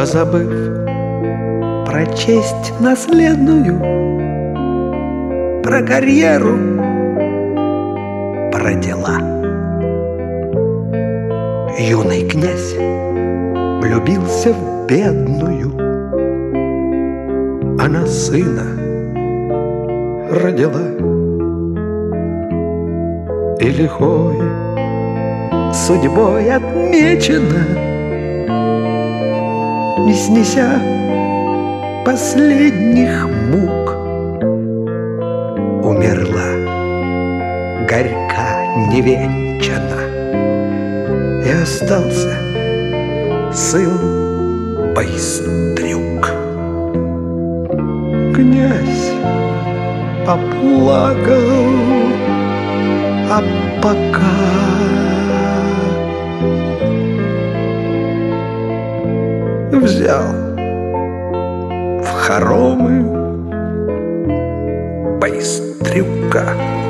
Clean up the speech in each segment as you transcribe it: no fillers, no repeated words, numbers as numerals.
позабыв прочесть наследную, про карьеру, про дела. Юный князь влюбился в бедную, она сына родила. И лихой судьбой отмечена, не снеся последних мук, умерла горька невенчана, и остался сын Байстрюк. Князь поплакал, а пока взял в хоромы Байстрюка.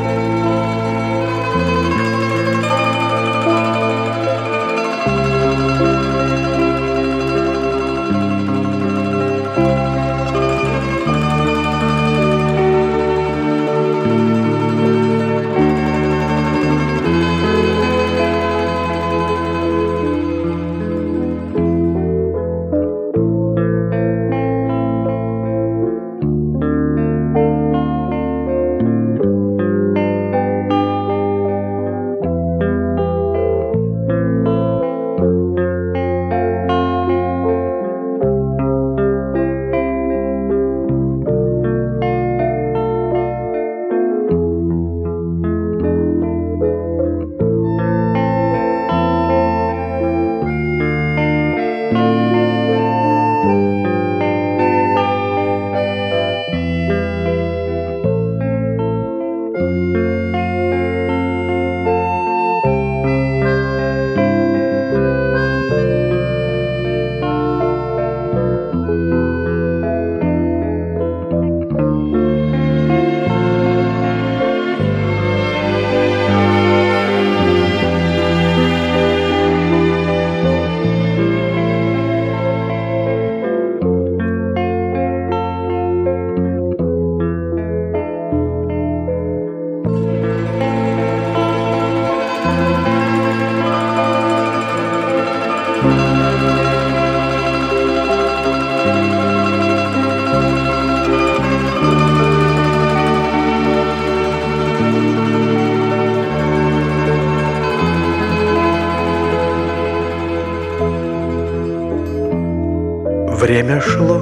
Время шло,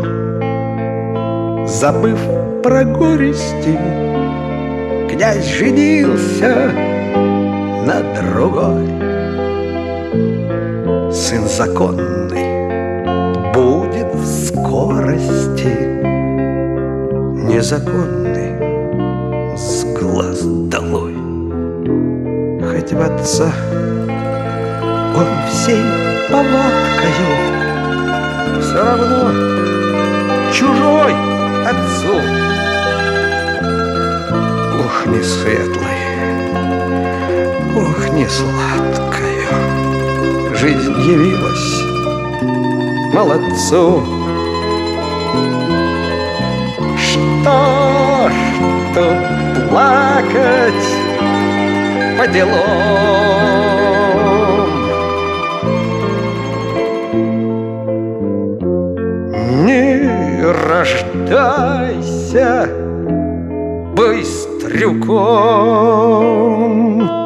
забыв про горести, князь женился на другой. Сын законный будет в скорости, незаконный с глаз долой. Хоть в отца он всей повадкою, все равно чужой отцу. Ох, не светлой, ох, не сладкою жизнь явилась молодцу. Что ж тут плакать по делам? Не рождайся Байстрюком.